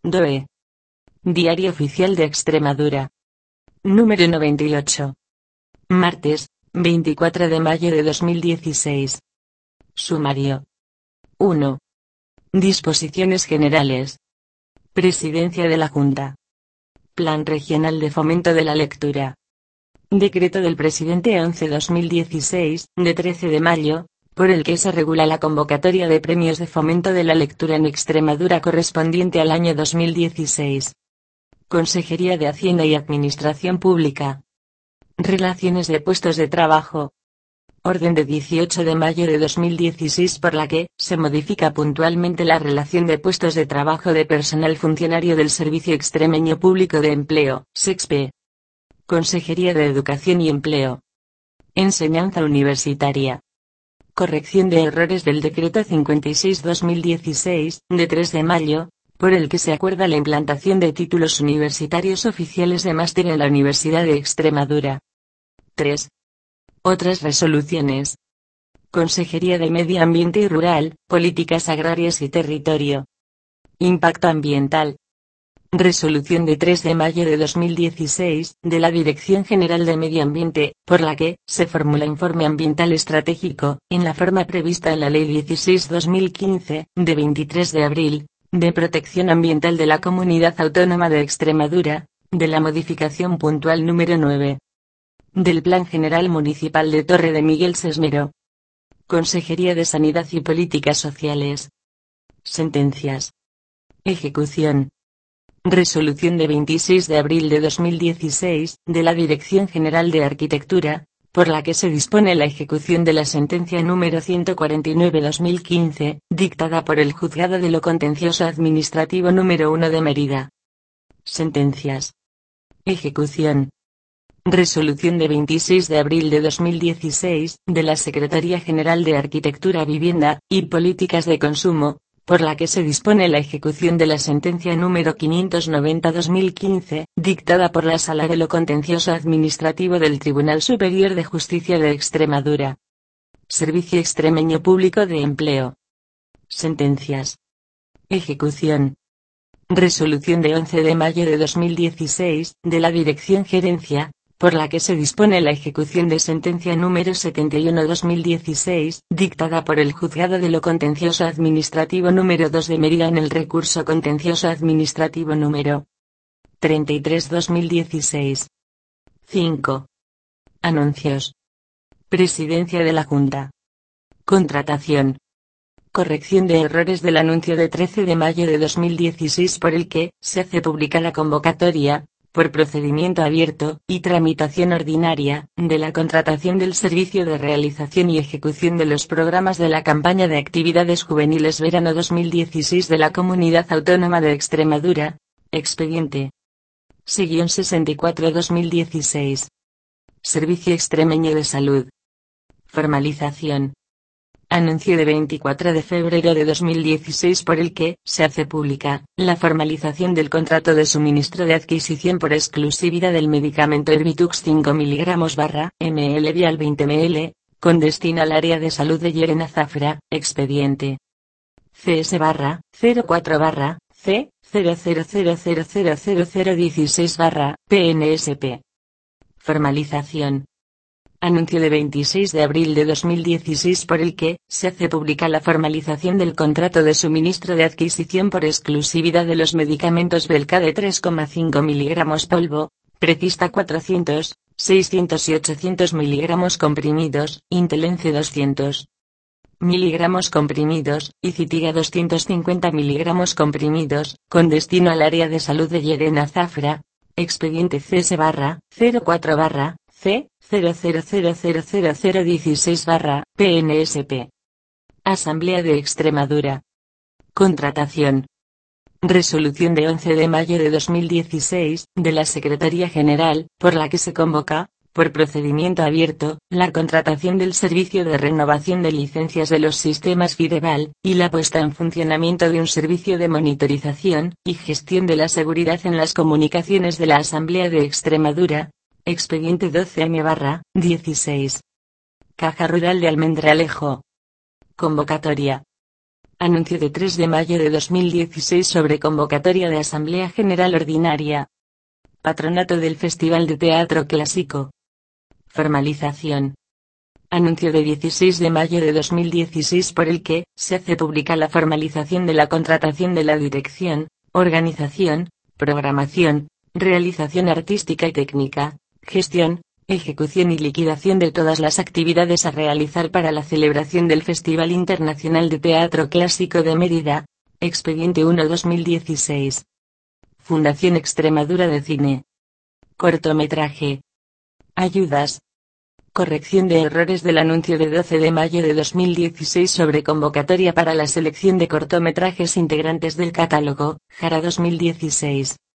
DOE. Diario Oficial de Extremadura. Número 98. Martes, 24 de mayo de 2016. Sumario. 1. Disposiciones generales. Presidencia de la Junta. Plan Regional de Fomento de la Lectura. Decreto del Presidente 11/2016, de 13 de mayo, por el que se regula la convocatoria de premios de fomento de la lectura en Extremadura correspondiente al año 2016. Consejería de Hacienda y Administración Pública. Relaciones de puestos de trabajo. Orden de 18 de mayo de 2016 por la que se modifica puntualmente la relación de puestos de trabajo de personal funcionario del Servicio Extremeño Público de Empleo, SEXPE. Consejería de Educación y Empleo. Enseñanza Universitaria. Corrección de errores del Decreto 56/2016, de 3 de mayo, por el que se acuerda la implantación de títulos universitarios oficiales de máster en la Universidad de Extremadura. 3. Otras resoluciones. Consejería de Medio Ambiente y Rural, Políticas Agrarias y Territorio. Impacto Ambiental. Resolución de 3 de mayo de 2016, de la Dirección General de Medio Ambiente, por la que se formula informe ambiental estratégico, en la forma prevista en la Ley 16/2015, de 23 de abril, de protección ambiental de la Comunidad Autónoma de Extremadura, de la modificación puntual número 9. Del Plan General Municipal de Torre de Miguel Sesmero. Consejería de Sanidad y Políticas Sociales. Sentencias. Ejecución. Resolución de 26 de abril de 2016, de la Dirección General de Arquitectura, por la que se dispone la ejecución de la sentencia número 149/2015, dictada por el Juzgado de lo Contencioso Administrativo número 1 de Mérida. Sentencias. Ejecución. Resolución de 26 de abril de 2016, de la Secretaría General de Arquitectura, Vivienda y Políticas de Consumo, por la que se dispone la ejecución de la sentencia número 590/2015, dictada por la Sala de lo Contencioso Administrativo del Tribunal Superior de Justicia de Extremadura. Servicio Extremeño Público de Empleo. Sentencias. Ejecución. Resolución de 11 de mayo de 2016, de la Dirección Gerencia, por la que se dispone la ejecución de sentencia número 71/2016, dictada por el Juzgado de lo Contencioso Administrativo número 2 de Mérida en el recurso contencioso administrativo número 33/2016. 5. Anuncios. Presidencia de la Junta. Contratación. Corrección de errores del anuncio de 13 de mayo de 2016 por el que se hace pública la convocatoria, por procedimiento abierto y tramitación ordinaria, de la contratación del servicio de realización y ejecución de los programas de la campaña de actividades juveniles verano 2016 de la Comunidad Autónoma de Extremadura, expediente /64/2016. Servicio Extremeño de Salud. Formalización. Anuncio de 24 de febrero de 2016 por el que se hace pública la formalización del contrato de suministro de adquisición por exclusividad del medicamento Erbitux 5 mg/ml vial 20 ml, con destino al área de salud de Llerena Zafra, expediente CS/04/C 00000016/PNSP. Formalización. Anuncio de 26 de abril de 2016 por el que se hace pública la formalización del contrato de suministro de adquisición por exclusividad de los medicamentos Belca de 3,5 mg polvo, Precista 400, 600 y 800 mg comprimidos, Intelence 200 mg comprimidos, y Citiga 250 mg comprimidos, con destino al área de salud de Llerena Zafra, expediente CS/04/C 00000016/PNSP. Asamblea de Extremadura. Contratación. Resolución de 11 de mayo de 2016, de la Secretaría General, por la que se convoca, por procedimiento abierto, la contratación del servicio de renovación de licencias de los sistemas Fideval, y la puesta en funcionamiento de un servicio de monitorización y gestión de la seguridad en las comunicaciones de la Asamblea de Extremadura, expediente 12M/16. Caja Rural de Almendralejo. Convocatoria. Anuncio de 3 de mayo de 2016 sobre convocatoria de Asamblea General Ordinaria. Patronato del Festival de Teatro Clásico. Formalización. Anuncio de 16 de mayo de 2016 por el que se hace pública la formalización de la contratación de la dirección, organización, programación, realización artística y técnica, gestión, ejecución y liquidación de todas las actividades a realizar para la celebración del Festival Internacional de Teatro Clásico de Mérida, Expediente 1/2016. Fundación Extremadura de Cine. Cortometraje. Ayudas. Corrección de errores del anuncio de 12 de mayo de 2016 sobre convocatoria para la selección de cortometrajes integrantes del catálogo, Jara 2016.